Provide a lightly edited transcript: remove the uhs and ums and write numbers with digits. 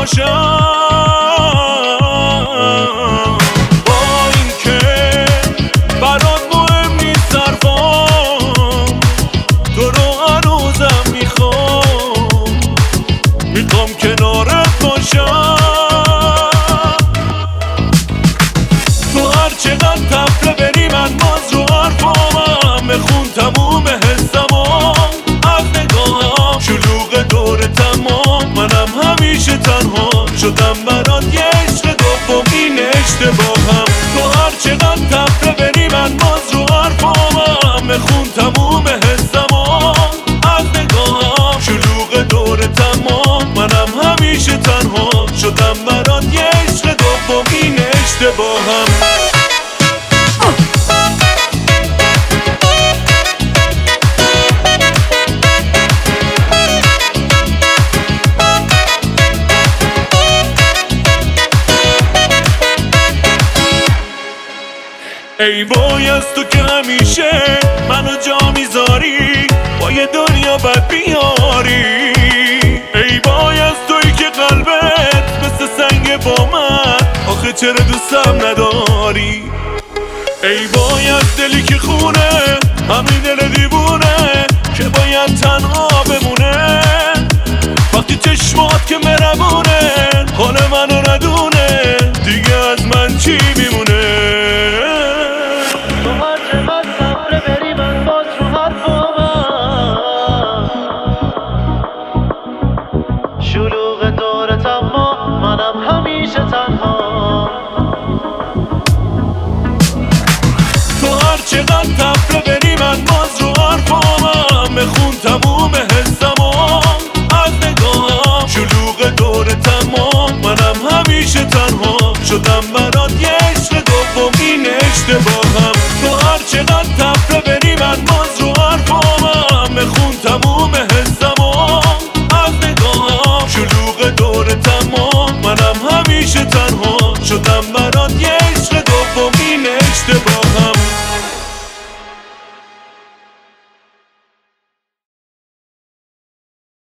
باشم، با این که برات مهم نیست حرفام، تو رو هنوزم میخوام کنارت باشم. تو هر چقدر تفره بری من باز رو حرفامم بخون تموم حسمام، از نگاهم شلوغ دور تمام، منم همیشه تنها شدم برات یه عشق دوم، این اشتباهم. تو هر چقدر تفره بری من باز رو حرفامم بخون تموم حسمام، از نگاهم شلوغ دور تمام، منم همیشه تنها شدم برات یه عشق دوم، این اشتباهم. ای وای از تو که همیشه منو جا میذاری، با یه دنیا بد بیاری. ای وای از تویی که قلبت مثل سنگ با من، آخه چرا دوستم نداری. ای وای از دلی که خونه، همین دل دیوونه که باید تنها بمونه، وقتی چشمات که مهربونه